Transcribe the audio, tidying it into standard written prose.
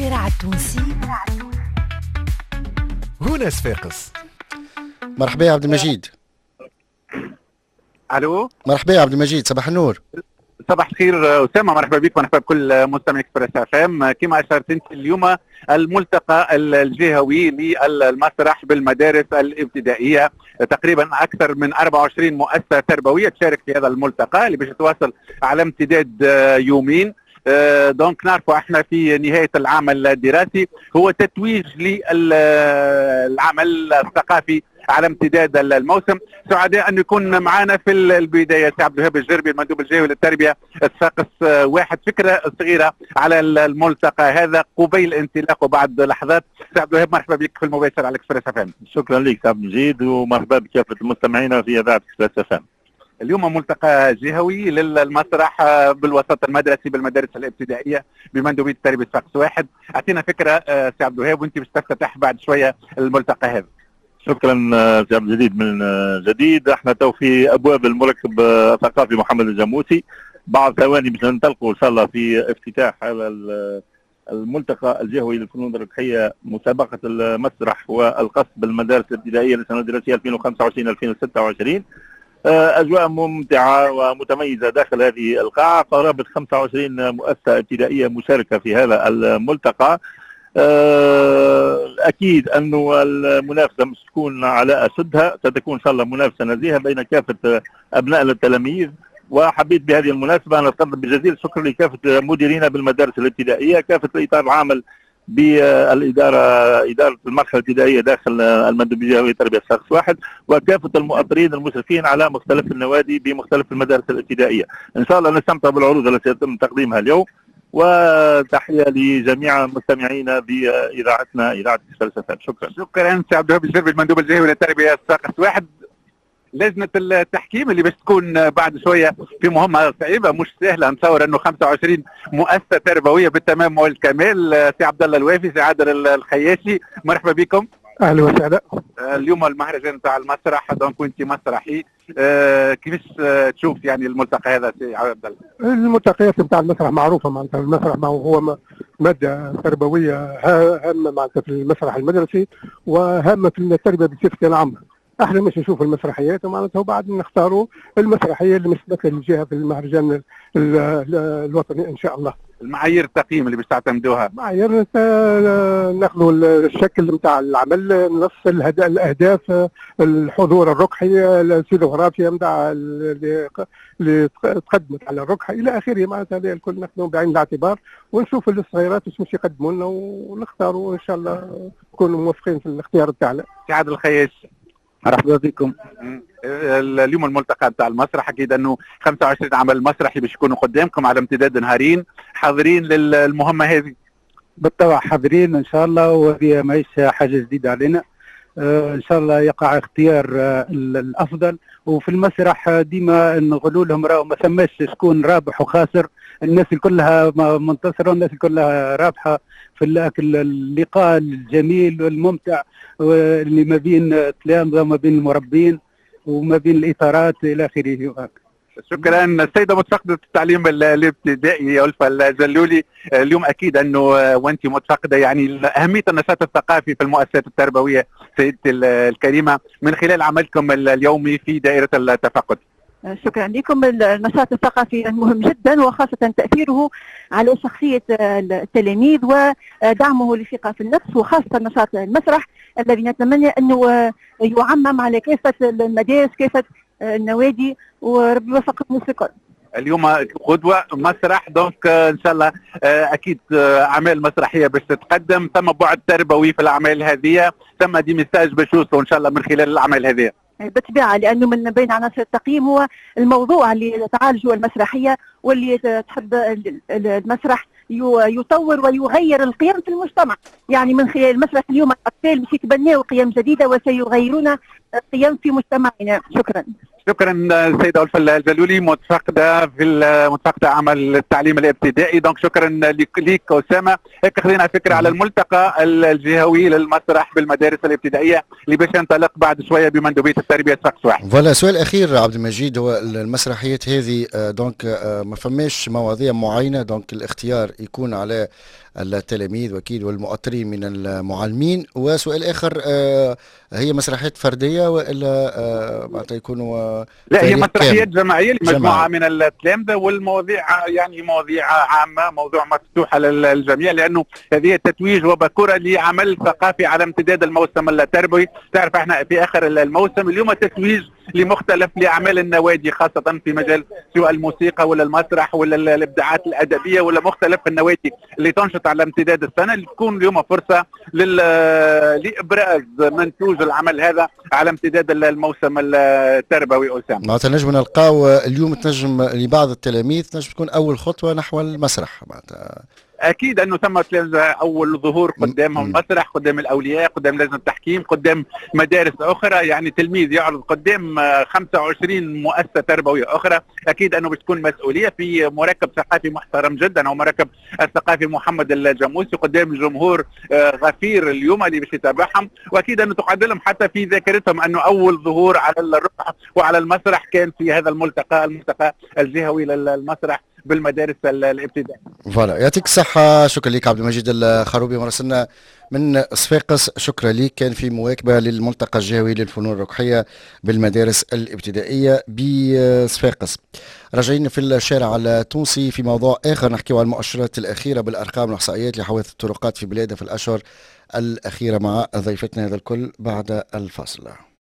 الشارع التونسي هنا صفاقس. مرحبا يا عبد المجيد. الو مرحبا يا عبد المجيد، صباح النور. صباح الخير اسامه، مرحبا بك ومرحبا بكل مستمعي اكسبريس اف ام. كما اشرت انت اليوم الملتقى الجهوي للمسرح بالمدارس الابتدائيه، تقريبا اكثر من 24 مؤسسه تربويه تشارك في هذا الملتقى اللي باش يتواصل على امتداد يومين. دونك نعرفوا احنا في نهايه العام الدراسي هو تتويج للعمل الثقافي على امتداد الموسم. سعداء ان يكون معنا في البدايه سي عبد الوهاب الجربي المندوب الجهوي للتربيه صفاقس واحد. فكره صغيره على الملتقى هذا قبيل انطلاقه بعد لحظات. سي عبد الوهاب مرحبا بك في المباشر على اكسبريس اف ام. شكرا لك سي عبد المجيد ومرحبا بكافه المستمعين في اذاعه اكسبريس اف ام. اليوم ملتقى جهوي للمسرح بالوسط المدرسي بالمدارس الابتدائيه بمندوبيه التربيه صفاقس واحد. اعطينا فكره سي عبد الوهاب وانت باش تفتتح بعد شويه الملتقى هذا. شكرا سي عبد الجليل من جديد. احنا تو في ابواب المركب الثقافي محمد الجاموسي، بعد ثواني باش ننطلقوا ان شاء الله في افتتاح هذا الملتقى الجهوي للفنون الربحيه، مسابقه المسرح والقص بالمدارس الابتدائيه للسنه الدراسيه 2025-2026. اجواء ممتعه ومتميزه داخل هذه القاعه، قرابه 25 مؤسسه ابتدائيه مشاركه في هذا الملتقى. اكيد انه المنافسه مش تكون على اشدها، ستكون ان شاء الله منافسه نزيهه بين كافه ابناء التلاميذ. وحبيت بهذه المناسبه ان اتقدم بجزيل الشكر لكافه مديرين بالمدارس الابتدائيه، كافه الاطار العامل اداره المرحله الابتدائيه داخل المندوبيه الجهويه للتربيه صفاقس واحد، وكافه المؤطرين المشرفين على مختلف النوادي بمختلف المدارس الابتدائيه. ان شاء الله نستمتع بالعروض التي سيتم تقديمها اليوم، وتحيه لجميع مستمعينا باذاعتنا اذاعه اكسبريس اف ام. شكرا سي عبد الوهاب الجربي المندوب الجهوي للتربيه صفاقس واحد. لجنه التحكيم اللي باش تكون بعد شويه في مهمه صعيبه مش سهله، نتصور انه 25 مؤسسه تربويه بالتمام والكمال. سي عبد الله الوافي، سي عادل الخياشي، مرحبا بكم. اهلا وسهلا. اليوم المهرجان تاع المسرح، دونك وانت مسرحي، كيفاش تشوف يعني الملتقى هذا سي عبد الله؟ الملتقيات نتاع المسرح معروفه، معناتها المسرح هو ماده تربويه هامه معناتها في المسرح المدرسي وهامه في التربيه بصفه العامه. احنا مش نشوف المسرحيات ومعناتها وبعد نختاروا المسرحيه اللي مثبته للجهه في المهرجان الوطني ان شاء الله. المعايير التقييم اللي باش تعتمدوها؟ معايير ناخذوا الشكل نتاع العمل، نص الاهداف، الحضور الركحي، السينوغرافيا نتاع اللي تقدمت على الركحه الى اخره. معناتها هذا الكل ناخذهم بعين الاعتبار ونشوف الصغيرات واش يقدموا لنا ونختاروا وان شاء الله نكونوا موفقين في الاختيار تاعنا. سي عادل الخياش، مرحبا بكم. اليوم الملتقى بتاع المسرح، اكيد انه 25 عمل مسرحي باش يكونوا قدامكم على امتداد نهارين، حاضرين للمهمه هذه؟ بالطبع حاضرين ان شاء الله، وهذه ماهيش حاجه جديده علينا. ان شاء الله يقع اختيار الافضل. وفي المسرح ديما نقولوا لهم راهو ما ثماش شكون رابح وخاسر، الناس كلها منتصره والناس كلها رابحه في اللقاء الجميل والممتع اللي ما بين التلامذه وما بين المربين وما بين الاطارات الى اخره. شكرا. السيده متفقده التعليم الابتدائي ألفة الجلولي، اليوم اكيد انه وانت متفقده يعني اهميه النشاط الثقافي في المؤسسات التربويه سيدتي الكريمه من خلال عملكم اليومي في دائره التفقد. شكرا لكم. النشاط الثقافي مهم جدا، وخاصة تأثيره على شخصية التلاميذ ودعمه للثقة في النفس، وخاصة نشاط المسرح الذي نتمنى أنه يعمم على كافة المدارس كافة النوادي، وربي يوفقكم الكل. اليوم غدوة مسرح، دونك ان شاء الله اكيد اعمال مسرحيه باش تتقدم، ثم بعد تربوي في الاعمال هذه، ثم دي ميساج باش يوصلوا ان شاء الله من خلال الاعمال هذه بالطبيعه، لانه من بين عناصر التقييم هو الموضوع اللي تعالجه المسرحيه، واللي تحب المسرح يطور ويغير القيم في المجتمع. يعني من خلال المسرح اليوم الاطفال باش يتبنوا قيم جديده وسيغيرون قيم في مجتمعنا. شكرا. شكرا السيده ألفة الجلولي، متفقده عمل التعليم الابتدائي. دونك شكرا ليك اسامه. هيك خلينا فكره على الملتقى الجهوي للمسرح بالمدارس الابتدائيه اللي باش ينطلق بعد شويه بمندوبيه التربيه صفاقس واحد. فوالا سؤال اخير عبد المجيد، هو المسرحيات هذه دونك ما فماش مواضيع معينه، دونك الاختيار يكون على التلاميذ واكيد والمؤطرين من المعلمين. وسؤال اخر، هي مسرحيات فرديه والا معناتها يكونوا لا، هي فريق مسرحيات كامل؟ جماعيه لمجموعه جماعي. من التلامذه، والمواضيع يعني مواضيع عامه، موضوع مفتوحه للجميع، لانه هذه تتويج وبكره لعمل ثقافي على امتداد الموسم التربوي. تعرف احنا في اخر الموسم اليوم تتويج لمختلف لاعمال النوادي، خاصه في مجال سواء الموسيقى ولا المسرح ولا الابداعات الادبيه ولا مختلف النوادي اللي تنشط على امتداد السنه، اللي تكون اليوم فرصه لابراز منتوج العمل هذا على امتداد الموسم التربوي. اسامه، معناتها نجم نلقاو اليوم تنجم لبعض التلاميذ تنجم تكون اول خطوه نحو المسرح معناتها. اكيد انه ثم تلامذه اول ظهور قدامهم المسرح، قدام الاولياء، قدام لجنه التحكيم، قدام مدارس اخرى، يعني تلميذ يعرض قدام 25 مؤسسه تربويه اخرى. اكيد انه بتكون مسؤوليه في مركب ثقافي محترم جدا، او مركب الثقافي محمد الجاموسي، قدام الجمهور غفير اليوم اللي باش يتابعهم، واكيد انه تقعد لهم حتى في ذاكرتهم انه اول ظهور على الرقعه وعلى المسرح كان في هذا الملتقى الجهوي للمسرح بالمدارس الابتدائيه. فوالا، يعطيك الصحة. شكرا لك عبد المجيد الخروبي مراسلنا من صفاقس. شكرا لك. كان في مواكبة للملتقى الجهوي للفنون الرقحية بالمدارس الابتدائية بصفاقس. راجعين في الشارع التونسي في موضوع آخر، نحكيه عن المؤشرات الأخيرة بالأرقام والإحصائيات لحوادث الطرقات في بلادنا في الأشهر الأخيرة مع ضيفتنا. هذا الكل بعد الفاصل.